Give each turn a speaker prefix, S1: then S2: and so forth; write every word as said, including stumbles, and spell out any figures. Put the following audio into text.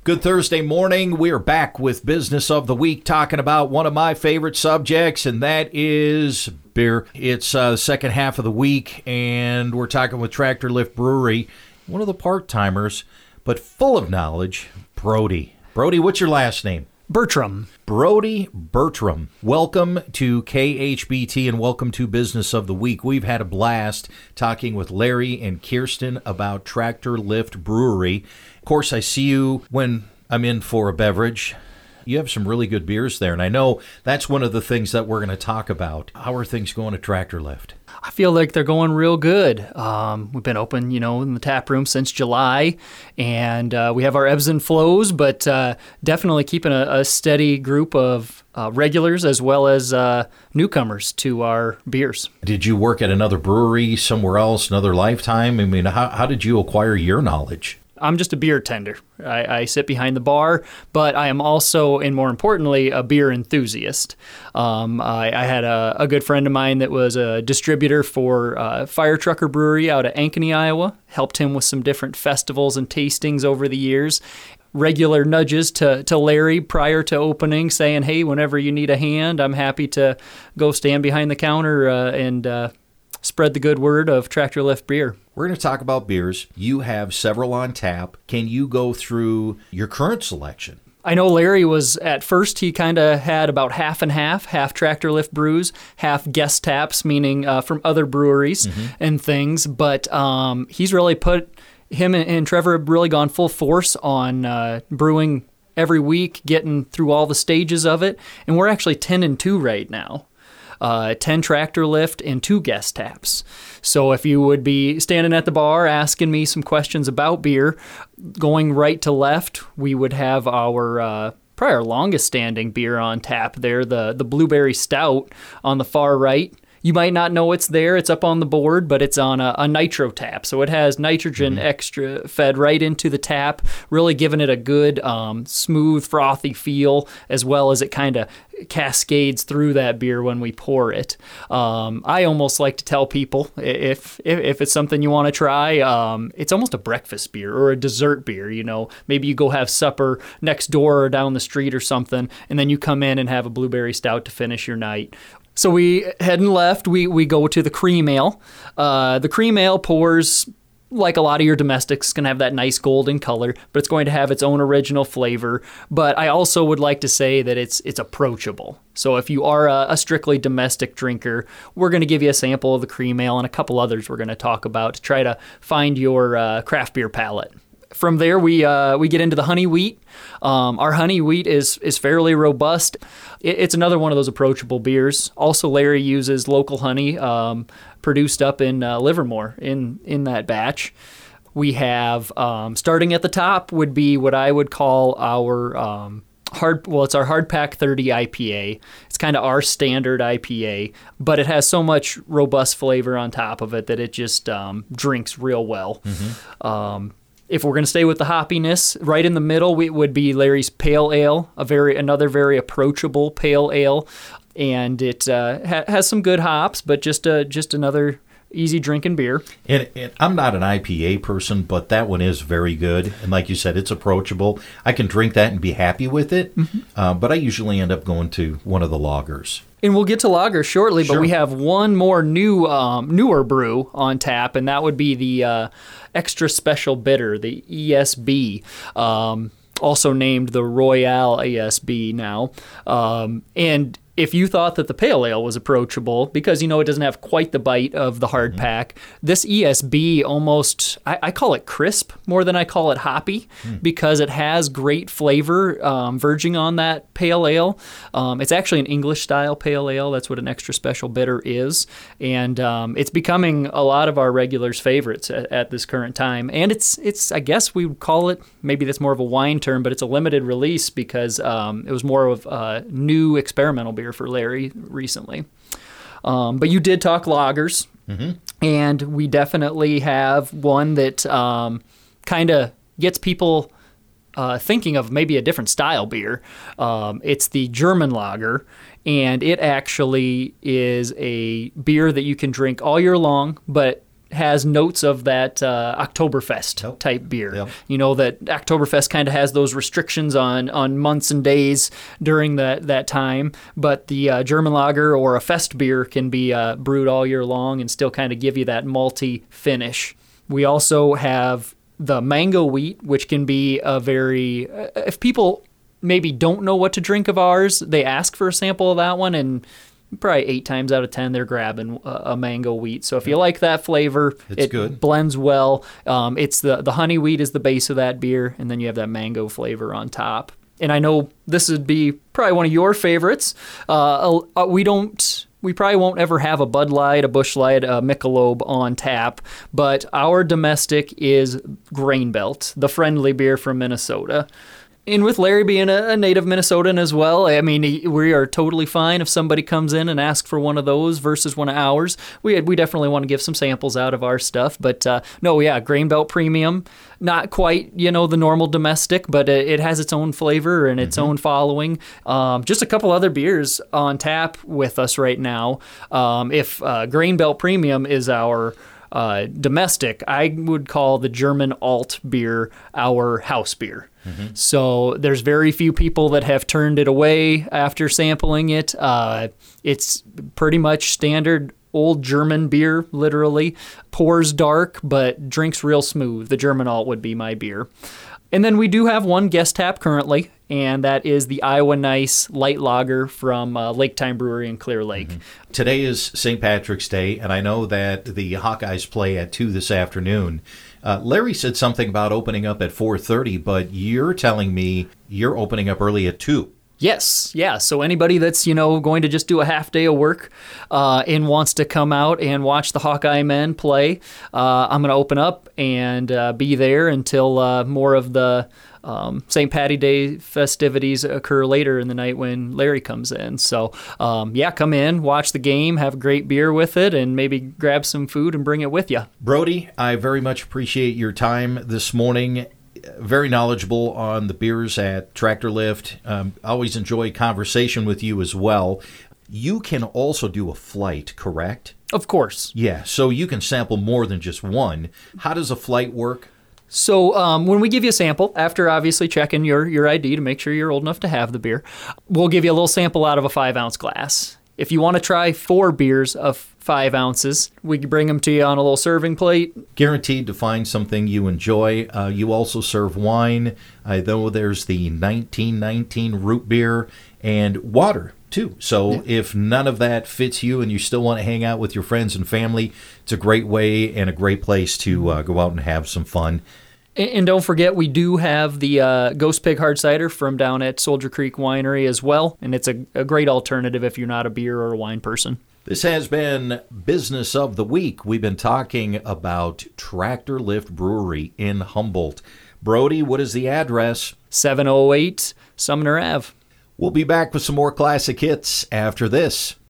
S1: Good Thursday morning. We're back with Business of the Week, talking about one of my favorite subjects, and that is beer. It's uh, the second half of the week, and we're talking with Tractor Lift Brewery, one of the part-timers, but full of knowledge, Brody. Brody, what's your last name?
S2: Bertram.
S1: Brody Bertram. Welcome to K H B T and welcome to Business of the Week. We've had a blast talking with Larry and Kirsten about Tractor Lift Brewery. Of course, I see you when I'm in for a beverage. You have some really good beers there, and I know that's one of the things that we're going to talk about. How are things going at Tractor Lift?
S2: I feel like they're going real good. Um, we've been open, you know, in the tap room since July, and uh, we have our ebbs and flows, but uh, definitely keeping a, a steady group of uh, regulars as well as uh, newcomers to our beers.
S1: Did you work at another brewery somewhere else, another lifetime? I mean, how, how did you acquire your knowledge?
S2: I'm just a beer tender. I, I sit behind the bar, but I am also, and more importantly, a beer enthusiast. Um, I, I had a, a good friend of mine that was a distributor for uh, Fire Trucker Brewery out of Ankeny, Iowa. Helped him with some different festivals and tastings over the years. Regular nudges to, to Larry prior to opening, saying, hey, whenever you need a hand, I'm happy to go stand behind the counter uh, and uh, spread the good word of Tractor Lift beer.
S1: We're going to talk about beers. You have several on tap. Can you go through your current selection?
S2: I know Larry was, at first, he kind of had about half and half, half Tractor Lift brews, half guest taps, meaning uh, from other breweries mm-hmm. and things. But um, he's really put, him and, and Trevor have really gone full force on uh, brewing every week, getting through all the stages of it. And we're actually ten and two right now. Uh, ten Tractor Lift and two guest taps. So if you would be standing at the bar asking me some questions about beer, going right to left, we would have our uh, probably our longest standing beer on tap there, the the Blueberry Stout on the far right. You might not know it's there. It's up on the board, but it's on a, a nitro tap. So it has nitrogen mm-hmm. extra fed right into the tap, really giving it a good, um, smooth, frothy feel, as well as it kind of cascades through that beer when we pour it. Um, I almost like to tell people, if if, if it's something you want to try, um, it's almost a breakfast beer or a dessert beer. You know, maybe you go have supper next door or down the street or something, and then you come in and have a Blueberry Stout to finish your night. So we head and left, we, we go to the cream ale. Uh, the cream ale pours like a lot of your domestics. It's going to have that nice golden color, but it's going to have its own original flavor. But I also would like to say that it's it's approachable. So if you are a, a strictly domestic drinker, we're going to give you a sample of the cream ale and a couple others we're going to talk about to try to find your uh, craft beer palate. From there, we uh, we get into the honey wheat. Um, our honey wheat is is fairly robust. It, it's another one of those approachable beers. Also, Larry uses local honey um, produced up in uh, Livermore in, in that batch. We have, um, starting at the top, would be what I would call our um, hard. Well, it's our Hard Pack thirty I P A. It's kind of our standard I P A, but it has so much robust flavor on top of it that it just um, drinks real well. Mm-hmm. Um, If we're going to stay with the hoppiness, right in the middle we, would be Larry's Pale Ale, a very another very approachable pale ale, and it uh, ha- has some good hops, but just a, just another easy drinking beer.
S1: And, and I'm not an I P A person, but that one is very good, and like you said, it's approachable. I can drink that and be happy with it, mm-hmm. uh, but I usually end up going to one of the lagers.
S2: And we'll get to lager shortly,
S1: Sure.
S2: but we have one more new, um, newer brew on tap, and that would be the uh, Extra Special Bitter, the E S B, um, also named the Royale E S B now. Um, and if you thought that the Pale Ale was approachable, because, you know, it doesn't have quite the bite of the hard mm-hmm. pack, this E S B almost, I, I call it crisp more than I call it hoppy, mm. because it has great flavor um, verging on that Pale Ale. Um, it's actually an English-style Pale Ale. That's what an Extra Special Bitter is. And um, it's becoming a lot of our regulars' favorites at, at this current time. And it's, it's I guess we would call it, maybe that's more of a wine term, but it's a limited release because um, it was more of a new experimental beer for Larry recently. Um, but you did talk lagers, mm-hmm. and we definitely have one that um, kind of gets people uh, thinking of maybe a different style beer. Um, it's the German lager, and it actually is a beer that you can drink all year long, but has notes of that uh, Oktoberfest
S1: Yep.
S2: type beer.
S1: Yep.
S2: You know, that Oktoberfest kind of has those restrictions on, on months and days during that, that time, but the uh, German lager or a fest beer can be uh, brewed all year long and still kind of give you that malty finish. We also have the mango wheat, which can be a very, uh, if people maybe don't know what to drink of ours, they ask for a sample of that one, and probably eight times out of ten they're grabbing a, a mango wheat. So if you like that flavor,
S1: It's
S2: it
S1: good.
S2: blends well. Um, it's the the honey wheat is the base of that beer, and then you have that mango flavor on top. And I know this would be probably one of your favorites. Uh, uh, we don't. We probably won't ever have a Bud Light, a Busch Light, a Michelob on tap, but our domestic is Grain Belt, the friendly beer from Minnesota. And with Larry being a, a native Minnesotan as well, I mean, he, we are totally fine if somebody comes in and asks for one of those versus one of ours. We we definitely want to give some samples out of our stuff. But uh, no, yeah, Grain Belt Premium, not quite, you know, the normal domestic, but it, it has its own flavor and its mm-hmm. own following. Um, just a couple other beers on tap with us right now. Um, if uh, Grain Belt Premium is our uh, domestic, I would call the German alt beer our house beer. Mm-hmm. So there's very few people that have turned it away after sampling it. Uh, it's pretty much standard old German beer, literally. Pours dark, but drinks real smooth. The German alt would be my beer. And then we do have one guest tap currently, and that is the Iowa Nice Light Lager from uh, Lake Time Brewery in Clear Lake.
S1: Mm-hmm. Today is Saint Patrick's Day, and I know that the Hawkeyes play at two this afternoon. Uh, Larry said something about opening up at four thirty, but you're telling me you're opening up early at two.
S2: Yes, yeah. So anybody that's, you know, going to just do a half day of work uh, and wants to come out and watch the Hawkeye men play, uh, I'm going to open up and uh, be there until uh, more of the um, Saint Patty Day festivities occur later in the night when Larry comes in. So, um, yeah, come in, watch the game, have a great beer with it, and maybe grab some food and bring it with you.
S1: Brody, I very much appreciate your time this morning. Very knowledgeable on the beers at Tractor Lift. Um, always enjoy conversation with you as well. You can also do a flight, correct?
S2: Of course.
S1: Yeah, so you can sample more than just one. How does a flight work?
S2: So um, when we give you a sample, after obviously checking your, your I D to make sure you're old enough to have the beer, we'll give you a little sample out of a five-ounce glass. If you want to try four beers of five ounces, we can bring them to you on a little serving plate.
S1: Guaranteed to find something you enjoy. Uh, you also serve wine. I know there's the nineteen nineteen root beer and water, too. So yeah. If none of that fits you and you still want to hang out with your friends and family, it's a great way and a great place to uh, go out and have some fun.
S2: And don't forget, we do have the uh, Ghost Pig Hard Cider from down at Soldier Creek Winery as well, and it's a, a great alternative if you're not a beer or a wine person.
S1: This has been Business of the Week. We've been talking about Tractor Lift Brewery in Humboldt. Brody, what is the address?
S2: seven oh eight Sumner Avenue.
S1: We'll be back with some more classic hits after this.